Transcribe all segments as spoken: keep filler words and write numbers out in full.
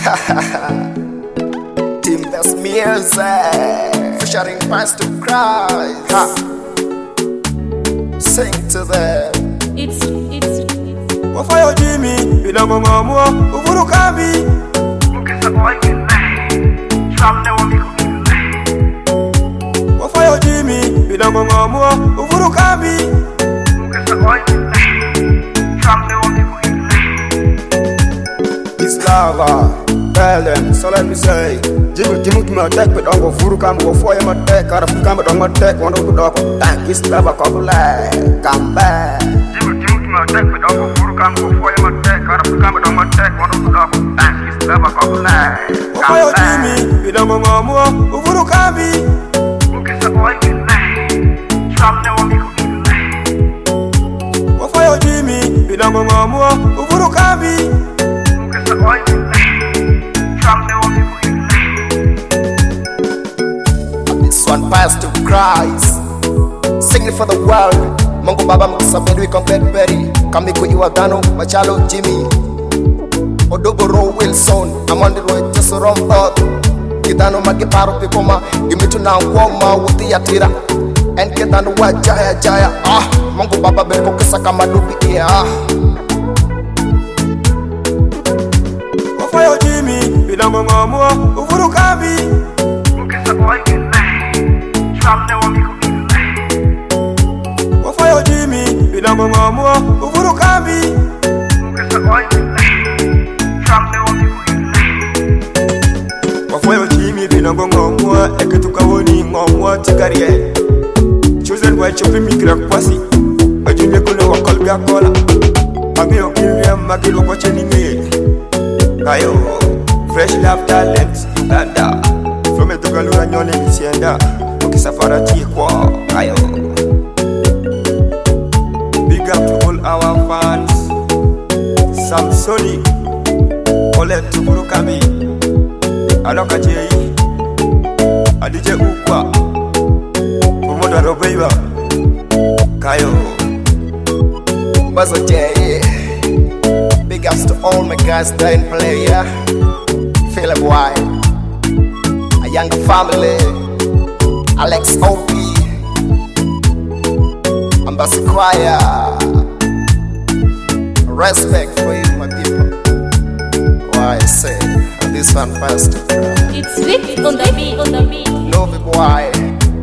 Team Best Music featuring Pastor Christ. Ha. Sing to them. It's it's it's Wafayo Jimmy, Bilango Mamua, Ufuru Kambi. Mukisa boy with From the one Wafayo Jimmy, Bilango Mamua, Ufuru Kambi. Mukisa boy with From the one This lava, tell them, so let me say. Jimmy, Jimmy, to my deck, but I'm going to come before you my deck, or if you come, but I'm going to take one of the dog. Thank this lava, come back, come back. Jimmy, Jimmy, to my deck, but I'm going to come before you my deck, or if you come, but I'm going to take one of the dog. Thank this lava, come back. Wafayo Jimmy, Bilango Mamua, Ufuru Kambi. Mukisa boy with From the one Wafayo Jimmy, Bilango Mamua, Ufuru Kambi. Mukisa boy with From the one This one Pastor Christ. Sing it for the world. Mungu Baba mkusabiri complete berry. Kamiko Iwagano, Machalo Jimmy. Odogoro Wilson. I'm on the road just around earth. Kitano magiparo pipoma. Gimitu na ngoma wuti ya tira. En kitano wa jaya jaya. Ah, Mungu Baba berko kisa kama dubi yeah. Wafayo Jimmy, Bilango Mamua, Ufuru Kambi. Mukisa boy with From the one Wafayo Jimmy, Bilango Mamua, Ufuru Kambi. Mukisa boy with From the one Wafayo Jimmy, Bilango Mamua, Eketuka Woni, Mamua, Tikarie. Chosen by chopping me crack pussy. A junior kuno wa kolbia kola. Ami okilya magilo kwa cheninge. Kayo, fresh love talent, Uganda. From a Tugalura Nyone Misienda. Okisafara Tikwa, Kayo. Big up to all our fans. Samsoni, Ole Tuburu Kami, Aloka J, Adije Ukwa, Umoda Robeba, Kayo, Buzzer J. Big ups to all my guys that in play, yeah. Philip White, a young family, Alex O P, Ambassador Choir. Respect for you, my people. Why I say this one Pastor Christ. it's sweet on the beat on the beat. Novi Boy,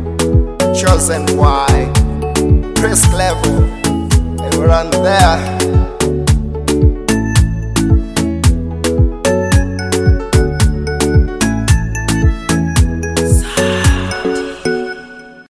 Chosen Boy, Chris Level, they were on there.